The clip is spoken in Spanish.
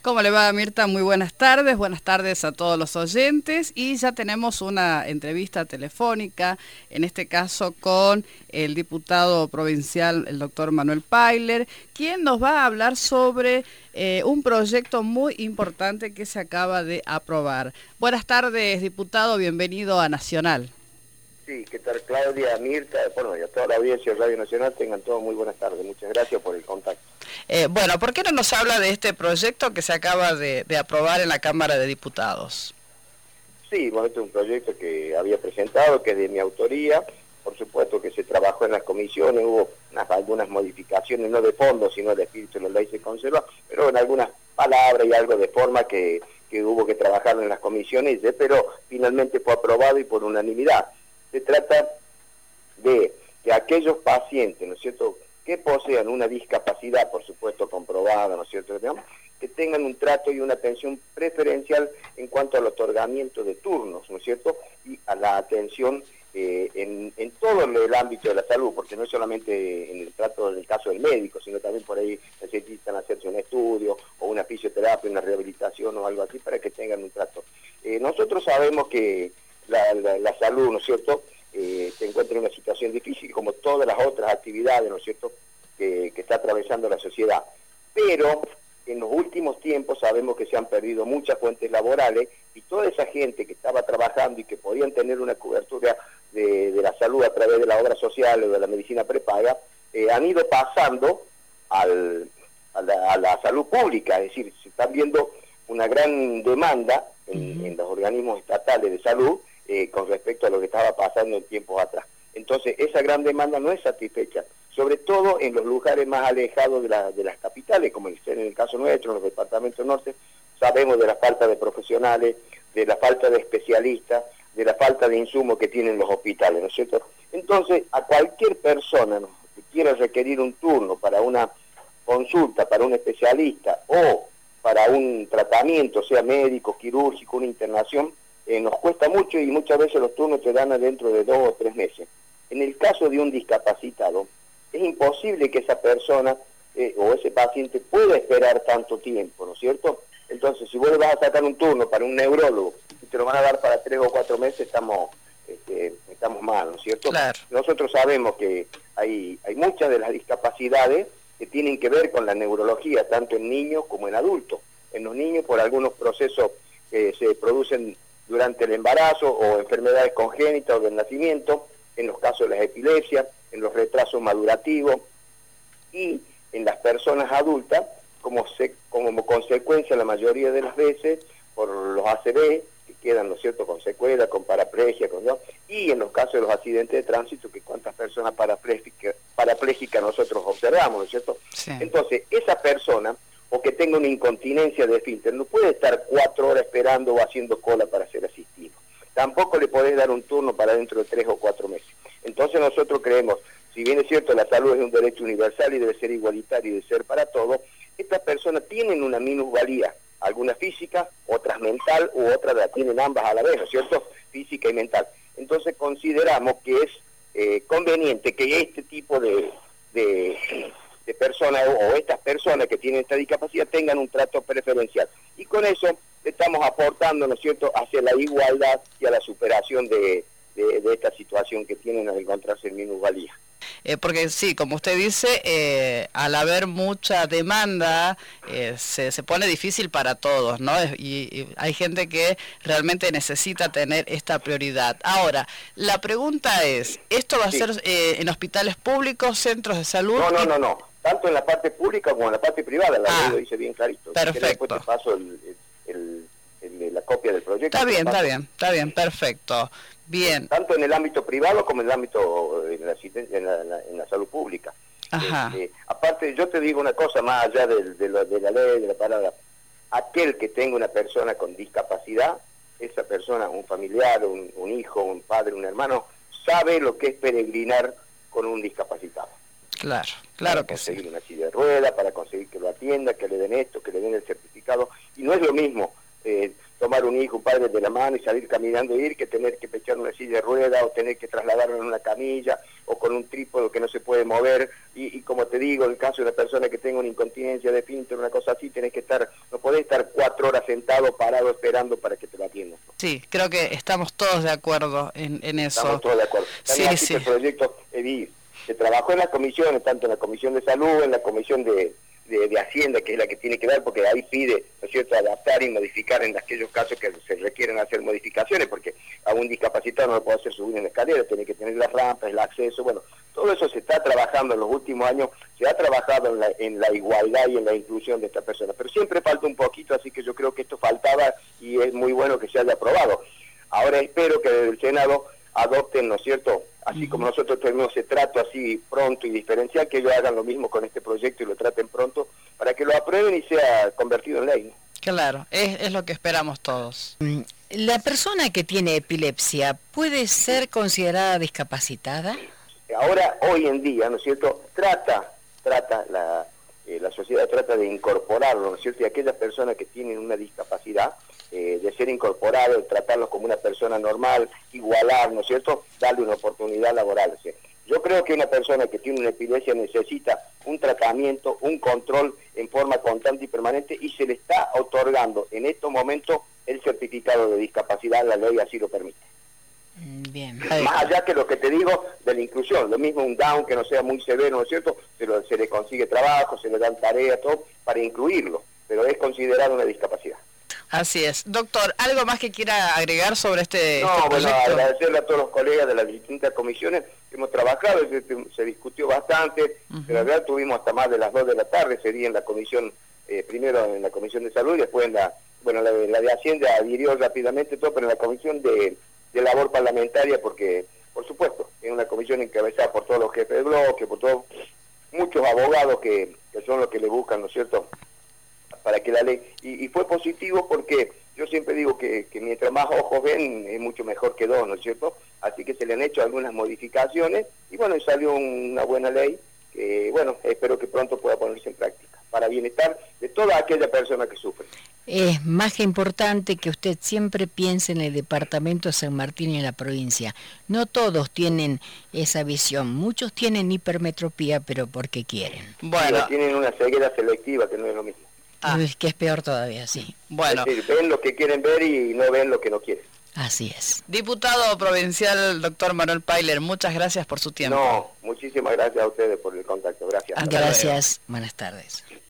¿Cómo le va, Mirta? Muy buenas tardes a todos los oyentes y ya tenemos una entrevista telefónica, en este caso con el diputado provincial, el doctor Manuel Pailer, quien nos va a hablar sobre un proyecto muy importante que se acaba de aprobar. Buenas tardes, diputado, bienvenido a Nacional. Sí, ¿qué tal, Claudia, Mirta? Bueno, y a toda la audiencia de Radio Nacional, tengan todos muy buenas tardes. Muchas gracias por el contacto. Bueno, ¿por qué no nos habla de este proyecto que se acaba de aprobar en la Cámara de Diputados? Sí, bueno, este es un proyecto que había presentado, que es de mi autoría. Por supuesto que se trabajó en las comisiones, hubo algunas modificaciones, no de fondo, sino de espíritu de la ley se conserva, pero en algunas palabras y algo de forma que hubo que trabajar en las comisiones, pero finalmente fue aprobado y por unanimidad. Se trata de que aquellos pacientes, ¿no es cierto?, que posean una discapacidad, por supuesto comprobada, ¿no es cierto?, que tengan un trato y una atención preferencial en cuanto al otorgamiento de turnos, ¿no es cierto?, y a la atención en todo el ámbito de la salud, porque no es solamente en el trato del caso del médico, sino también por ahí necesitan hacerse un estudio o una fisioterapia, una rehabilitación o algo así para que tengan un trato. Nosotros sabemos que la salud, ¿no es cierto?, se encuentra en una situación difícil como todas las otras actividades, ¿no es cierto?, que está atravesando la sociedad. Pero en los últimos tiempos sabemos que se han perdido muchas fuentes laborales y toda esa gente que estaba trabajando y que podían tener una cobertura de la salud a través de la obra social o de la medicina prepaga, han ido pasando a la salud pública, es decir, se están viendo una gran demanda en los organismos estatales de salud con respecto a lo que estaba pasando en tiempos atrás. Entonces, esa gran demanda no es satisfecha, sobre todo en los lugares más alejados de las capitales, como en el caso nuestro, en los departamentos norte, sabemos de la falta de profesionales, de la falta de especialistas, de la falta de insumos que tienen los hospitales, ¿no es cierto? Entonces, a cualquier persona, ¿no?, que quiera requerir un turno para una consulta, para un especialista o para un tratamiento, sea médico, quirúrgico, una internación, nos cuesta mucho y muchas veces los turnos se dan dentro de 2 o 3 meses. En el caso de un discapacitado, es imposible que esa persona o ese paciente pueda esperar tanto tiempo, ¿no es cierto? Entonces, si vos le vas a sacar un turno para un neurólogo y te lo van a dar para 3 o 4 meses, estamos mal, ¿no es cierto? Claro. Nosotros sabemos que hay muchas de las discapacidades que tienen que ver con la neurología, tanto en niños como en adultos. En los niños, por algunos procesos que se producen durante el embarazo o enfermedades congénitas o del nacimiento, en los casos de las epilepsias, en los retrasos madurativos y en las personas adultas como consecuencia la mayoría de las veces por los ACV que quedan, ¿no es cierto?, con secuelas, con paraplegia, y en los casos de los accidentes de tránsito que cuántas personas parapléjicas nosotros observamos, ¿no es cierto? Sí. Entonces, esa persona o que tenga una incontinencia de esfínter no puede estar 4 horas esperando o haciendo cola para ser asistido. Tampoco le podés dar un turno para dentro de 3 o 4 meses. Entonces nosotros creemos, si bien es cierto la salud es un derecho universal y debe ser igualitario y debe ser para todos, estas personas tienen una minusvalía, algunas física, otras mental u otras la tienen ambas a la vez, ¿no es cierto?, física y mental. Entonces consideramos que es conveniente que este tipo de personas o estas personas que tienen esta discapacidad tengan un trato preferencial. Y con eso estamos aportando, ¿no es cierto?, hacia la igualdad y a la superación de esta situación que tienen al encontrarse en minusvalía. Porque sí, como usted dice, al haber mucha demanda, se pone difícil para todos, ¿no? Y hay gente que realmente necesita tener esta prioridad. Ahora, la pregunta es, ¿esto va a ser en hospitales públicos, centros de salud? No. Tanto en la parte pública como en la parte privada, la ley lo dice bien clarito. Perfecto. Después te paso la copia del proyecto. Está bien, perfecto. Bien. Tanto en el ámbito privado como en el ámbito en la salud pública. Ajá. Aparte, yo te digo una cosa más allá de la ley, de la palabra. Aquel que tenga una persona con discapacidad, esa persona, un familiar, un hijo, un padre, un hermano, sabe lo que es peregrinar con un discapacitado. Claro que sí. Para conseguir una silla de ruedas, para conseguir que lo atienda, que le den esto, que le den el certificado. Y no es lo mismo tomar un hijo, un padre de la mano y salir caminando e ir que tener que pechar una silla de ruedas o tener que trasladarlo en una camilla o con un trípode que no se puede mover, y como te digo, en el caso de una persona que tenga una incontinencia de esfínter, una cosa así, no podés estar 4 horas sentado, parado, esperando para que te lo atiendan. Sí, creo que estamos todos de acuerdo en eso. Estamos todos de acuerdo. Sí, También sí. el proyecto se trabajó en las comisiones, tanto en la Comisión de Salud, en la Comisión de Hacienda, que es la que tiene que dar, porque ahí pide, ¿no es cierto?, adaptar y modificar en aquellos casos que se requieren hacer modificaciones, porque a un discapacitado no lo puede hacer subir en la escalera, tiene que tener las rampas, el acceso, bueno, todo eso se está trabajando en los últimos años, se ha trabajado en la igualdad y en la inclusión de esta persona, pero siempre falta un poquito, así que yo creo que esto faltaba y es muy bueno que se haya aprobado. Ahora espero que desde el Senado adopten, ¿no es cierto?, así como nosotros tenemos ese trato así pronto y diferencial, que ellos hagan lo mismo con este proyecto y lo traten pronto, para que lo aprueben y sea convertido en ley, ¿no? Claro, es lo que esperamos todos. ¿La persona que tiene epilepsia puede ser considerada discapacitada? Ahora, hoy en día, ¿no es cierto?, la sociedad trata de incorporarlo, ¿no es cierto?, y aquellas personas que tienen una discapacidad, de ser incorporado, de tratarlos como una persona normal, igualar, ¿no es cierto?, darle una oportunidad laboral. ¿Sí? Yo creo que una persona que tiene una epilepsia necesita un tratamiento, un control en forma constante y permanente, y se le está otorgando en estos momentos el certificado de discapacidad, la ley así lo permite. Bien. Más allá que lo que te digo de la inclusión, lo mismo un Down que no sea muy severo, ¿no es cierto?, se le consigue trabajo, se le dan tareas, todo, para incluirlo, pero es considerado una discapacidad. Así es. Doctor, ¿algo más que quiera agregar sobre este bueno, proyecto? agradecerle a todos los colegas de las distintas comisiones que hemos trabajado, se discutió bastante, de verdad tuvimos hasta más de las 2 de la tarde, sería en la comisión, primero en la comisión de salud y después en la de Hacienda adhirió rápidamente todo, pero en la comisión de labor parlamentaria, porque, por supuesto, es una comisión encabezada por todos los jefes de bloque, por todos, muchos abogados que son los que le buscan, ¿no es cierto?, para que la ley, y fue positivo porque yo siempre digo que mientras más ojos ven es mucho mejor que 2, ¿no es cierto? Así que se le han hecho algunas modificaciones y bueno, salió una buena ley que bueno, espero que pronto pueda ponerse en práctica para bienestar de toda aquella persona que sufre. Es más que importante que usted siempre piense en el departamento de San Martín y en la provincia. No todos tienen esa visión, muchos tienen hipermetropía, pero porque quieren. Bueno, sí, tienen una ceguera selectiva, que no es lo mismo. Que es peor todavía, sí. Bueno. Es decir, ven lo que quieren ver y no ven lo que no quieren. Así es. Diputado provincial, doctor Manuel Pailer, muchas gracias por su tiempo. No, muchísimas gracias a ustedes por el contacto. Gracias. Gracias. Buenas tardes.